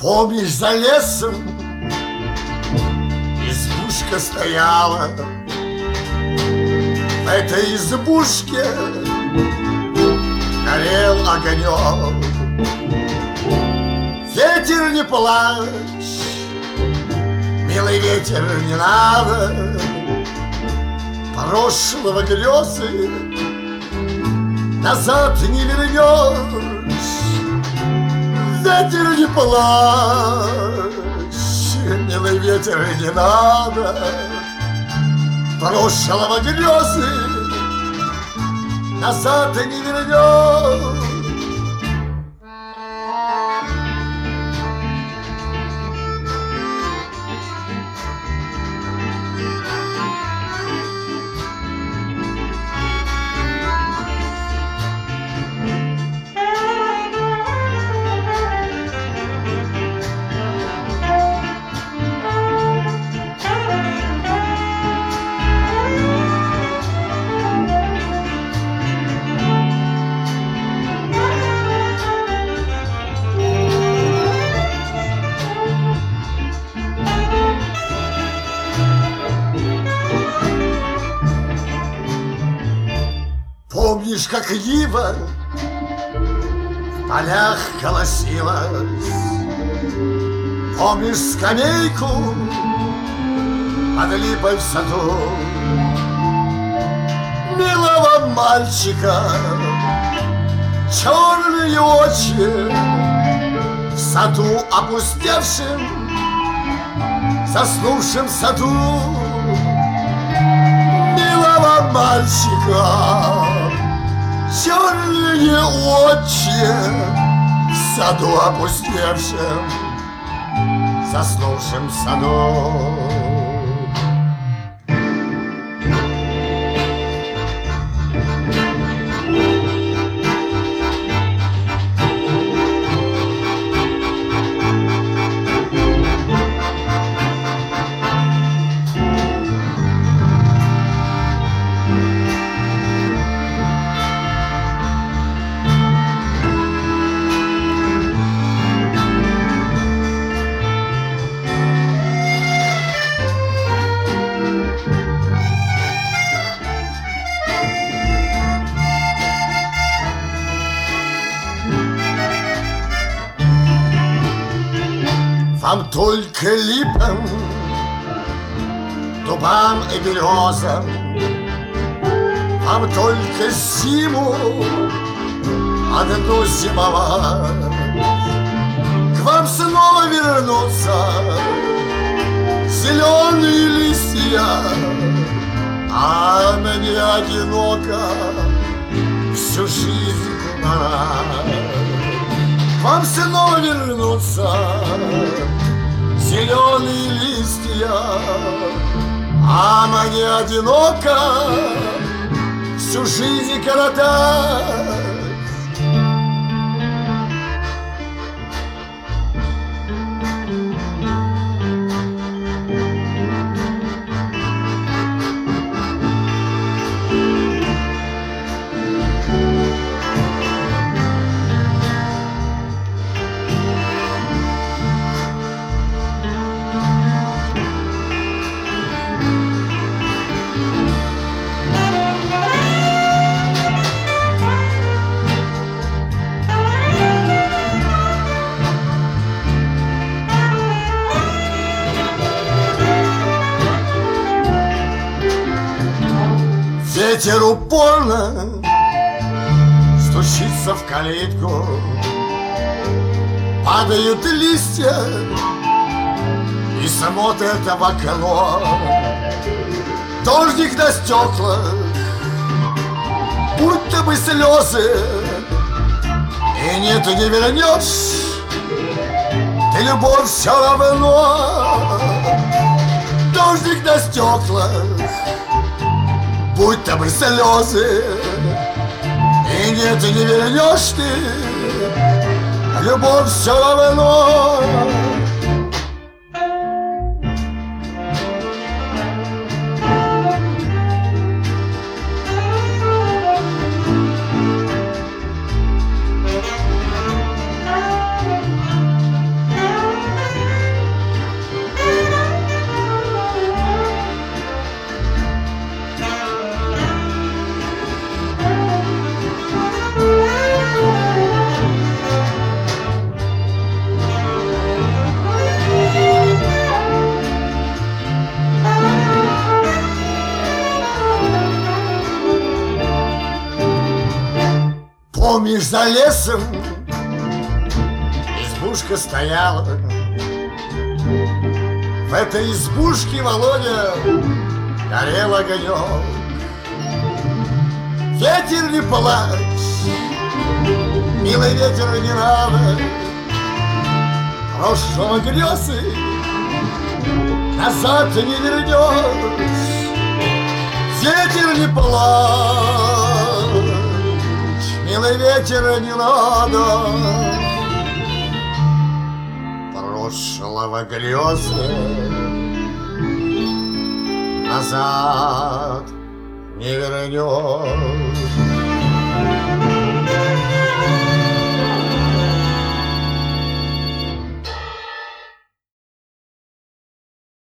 Помнишь, за лесом избушка стояла? В этой избушке горел огонек. Ветер, не плачь, милый ветер, не надо. Прошлого грезы назад не вернешь. Ветер, не плачь, милый ветер, не надо. Прошлого грезы назад не вернешь. Помнишь, как ива в полях колосилась? Помнишь скамейку под липой в саду? Милого мальчика черные очи в саду опустевшем, заснувшем саду. Милого мальчика черные очи в саду опустевшем, заснувшем саду. Вам только липам, дубам и березам, вам только зиму одну зимовать. К вам снова вернутся зеленые листья, а мне одиноко всю жизнь гнать. К вам снова вернутся зеленые листья, а мне одиноко всю жизнь коротать. Ветер упорно стучится в калитку, падают листья и смотрят в окно. Дождик на стеклах, будто бы слезы, и нет, не вернешь ты любовь все равно. Дождик на стеклах, будто бы слезы, и нет, не вернешь ты любовь все равно. За лесом избушка стояла. В этой избушке, Володя, горел огонек. Ветер не плачь, милый ветер, не надо. Прошлого грезы назад не вернешь. Ветер, не плачь, милый ветер, не надо. Прошлого грезы назад не вернешь.